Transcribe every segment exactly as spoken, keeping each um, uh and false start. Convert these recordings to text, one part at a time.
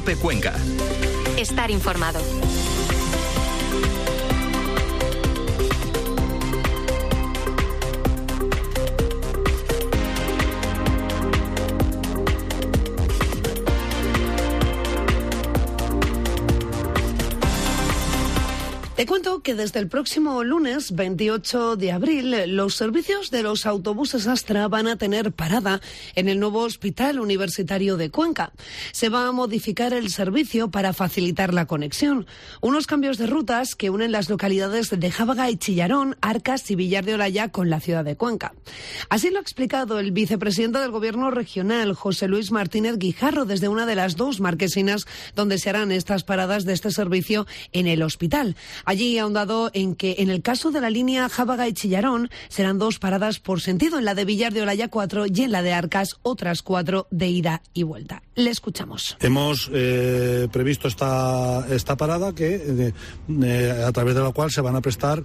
COPE Cuenca. Estar informado. Te cuento que desde el próximo lunes veintiocho de abril los servicios de los autobuses Astra van a tener parada en el nuevo Hospital Universitario de Cuenca. Se va a modificar el servicio para facilitar la conexión. Unos cambios de rutas que unen las localidades de Jábaga y Chillarón, Arcas y Villar de Olaya con la ciudad de Cuenca. Así lo ha explicado el vicepresidente del Gobierno regional, José Luis Martínez Guijarro, desde una de las dos marquesinas donde se harán estas paradas de este servicio en el hospital. Allí ha ahondado en que en el caso de la línea Jábaga y Chillarón serán dos paradas por sentido, en la de Villar de Olaya cuatro y en la de Arcas otras cuatro de ida y vuelta. Le escuchamos. Hemos eh, previsto esta, esta parada que eh, eh, a través de la cual se van a prestar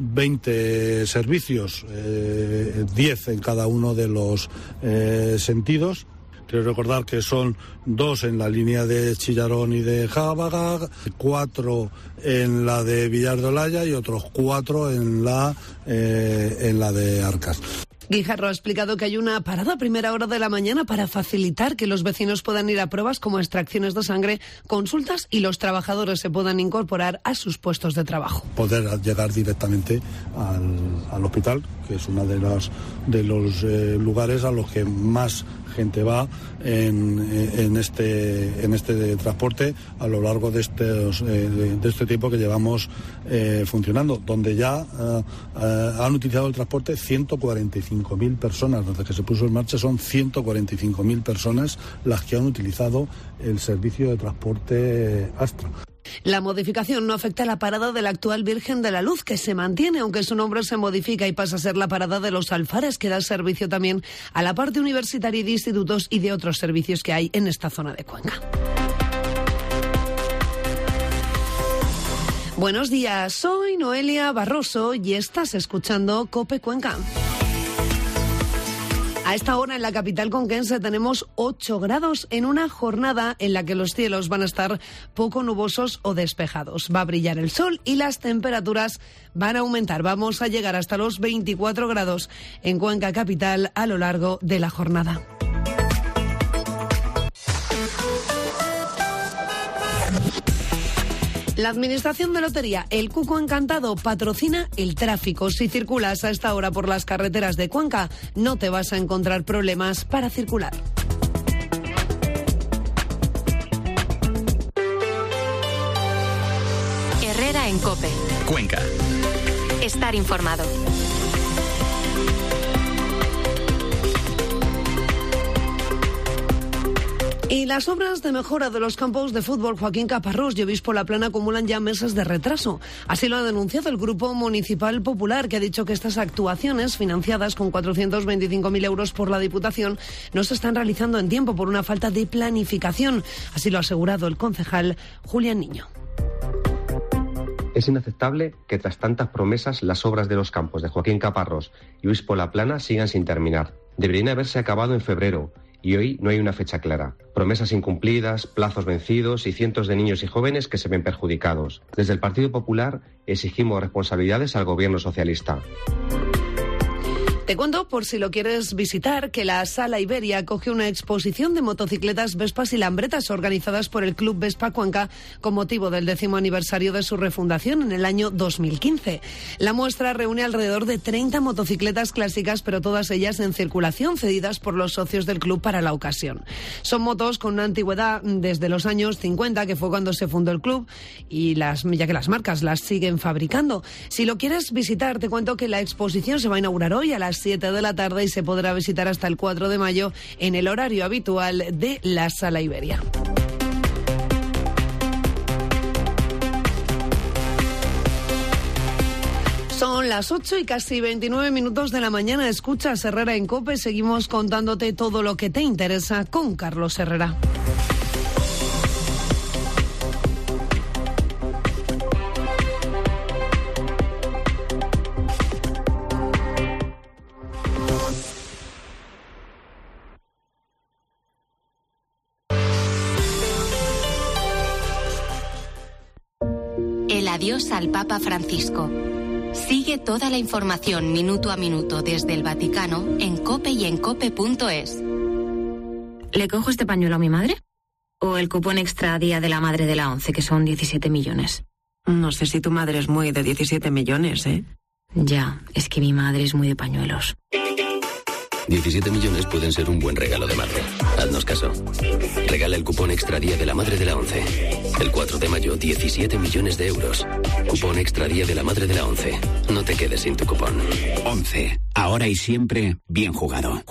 veinte servicios, eh, diez en cada uno de los eh, sentidos. Quiero recordar que son dos en la línea de Chillarón y de Jábaga, cuatro en la de Villar de Olaya y otros cuatro en la, eh, en la de Arcas. Guijarro ha explicado que hay una parada a primera hora de la mañana para facilitar que los vecinos puedan ir a pruebas como extracciones de sangre, consultas y los trabajadores se puedan incorporar a sus puestos de trabajo. Poder llegar directamente al, al hospital, que es uno de los, de los eh, lugares a los que más gente va en, en, este, en este transporte a lo largo de, estos, eh, de, de este tiempo que llevamos eh, funcionando, donde ya eh, eh, han utilizado el transporte ciento cuarenta y cinco mil personas. Desde que se puso en marcha son ciento cuarenta y cinco mil personas las que han utilizado el servicio de transporte Astra. La modificación no afecta a la parada de la actual Virgen de la Luz, que se mantiene, aunque su nombre se modifica y pasa a ser la parada de los Alfares, que da servicio también a la parte universitaria y de institutos y de otros servicios que hay en esta zona de Cuenca. Buenos días, soy Noelia Barroso y estás escuchando COPE Cuenca. A esta hora en la capital conquense tenemos ocho grados en una jornada en la que los cielos van a estar poco nubosos o despejados. Va a brillar el sol y las temperaturas van a aumentar. Vamos a llegar hasta los veinticuatro grados en Cuenca capital a lo largo de la jornada. La Administración de Lotería El Cuco Encantado patrocina el tráfico. Si circulas a esta hora por las carreteras de Cuenca, no te vas a encontrar problemas para circular. Herrera en COPE. Cuenca. Estar informado. Y las obras de mejora de los campos de fútbol Joaquín Caparrós y Obispo La Plana acumulan ya meses de retraso. Así lo ha denunciado el Grupo Municipal Popular, que ha dicho que estas actuaciones, financiadas con cuatrocientos veinticinco mil euros por la Diputación, no se están realizando en tiempo por una falta de planificación. Así lo ha asegurado el concejal Julián Niño. Es inaceptable que tras tantas promesas las obras de los campos de Joaquín Caparrós y Obispo La Plana sigan sin terminar. Deberían haberse acabado en febrero. Y hoy no hay una fecha clara. Promesas incumplidas, plazos vencidos y cientos de niños y jóvenes que se ven perjudicados. Desde el Partido Popular exigimos responsabilidades al gobierno socialista. Te cuento, por si lo quieres visitar, que la Sala Iberia acoge una exposición de motocicletas, Vespas y Lambretas organizadas por el Club Vespa Cuenca con motivo del décimo aniversario de su refundación en el año dos mil quince. La muestra reúne alrededor de treinta motocicletas clásicas, pero todas ellas en circulación, cedidas por los socios del club para la ocasión. Son motos con una antigüedad desde los años cincuenta, que fue cuando se fundó el club, y las, ya que las marcas las siguen fabricando. Si lo quieres visitar, te cuento que la exposición se va a inaugurar hoy a las siete de la tarde y se podrá visitar hasta el cuatro de mayo en el horario habitual de la Sala Iberia. Son las ocho y casi veintinueve minutos de la mañana. Escuchas Herrera en COPE. Seguimos contándote todo lo que te interesa con Carlos Herrera. adiós al Papa Francisco. Sigue toda la información minuto a minuto desde el Vaticano en COPE y en cope punto es. ¿Le cojo este pañuelo a mi madre? ¿O el cupón extra Día de la Madre de la ONCE, que son diecisiete millones? No sé si tu madre es muy de diecisiete millones, ¿eh? Ya, es que mi madre es muy de pañuelos. diecisiete millones pueden ser un buen regalo de madre. Haznos caso. Regala el cupón extra Día de la Madre de la ONCE. El cuatro de mayo, diecisiete millones de euros. Cupón extra Día de la Madre de la ONCE. No te quedes sin tu cupón. ONCE. Ahora y siempre, bien jugado.